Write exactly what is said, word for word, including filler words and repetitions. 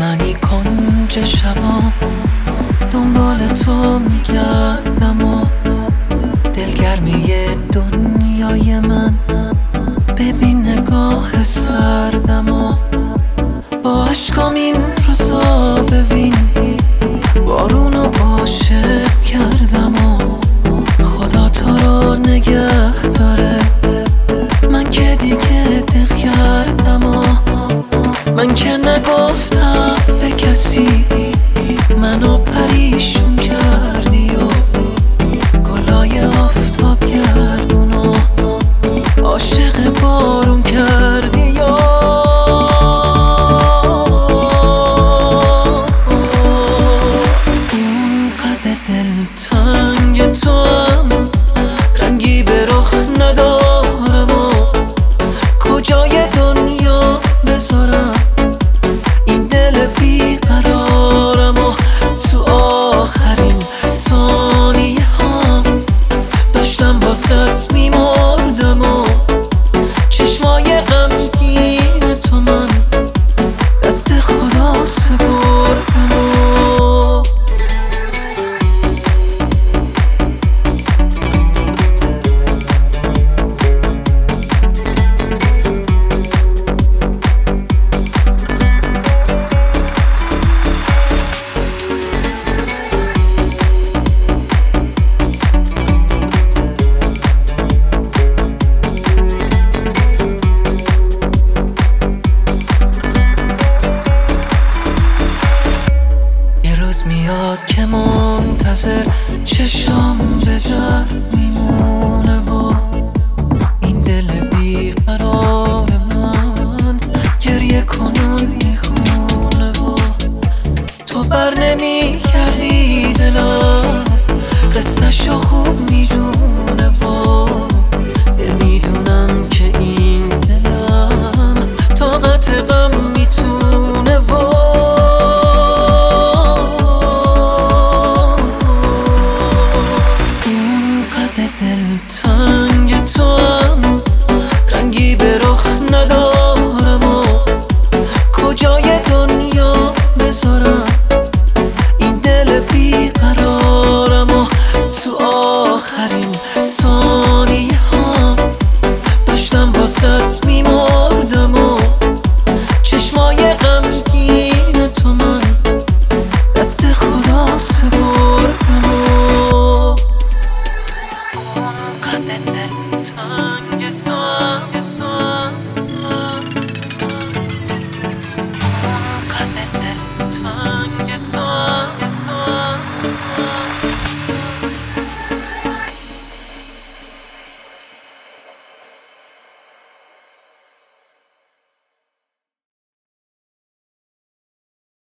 منی کنج شبام، دنبال تو میگردم و دلگرمی دنیای من. ببین نگاه سردم و با عشقام این روزا ببین بارونو عاشق کردم و خدا تو رو نگه داره. من که دیگه دق کردم و من که نگفتم به کسی، منو پریشون کردی و گلای آفتاب گردون و عاشق بارون کردی یا اون قد دلتنگ تو هم رنگی به رخ ندارم و کجای دنیا بذارم این دل بیقرارم و تو آخرین ثانیه هم داشتم واسه میمردم و چشمای غمگین تو من دست خدا سپردم و میاد که منتظر چشام به در میمونه و این دل بیقرار من گریه کنون میخونه و تو بر نمی کردی دلم قصه شو خوب میدونه و نمیدونم که این دلم طاقت غم میتونه و دلتنگ تو هم رنگی به رخ ندارم و کجای دنیا بذارم این دل بیقرارم و تو آخرین ثانیه هم داشتم واسه میمردم و چشمای غمگین تو من دست خدا سپردم و قد دلتنگ تو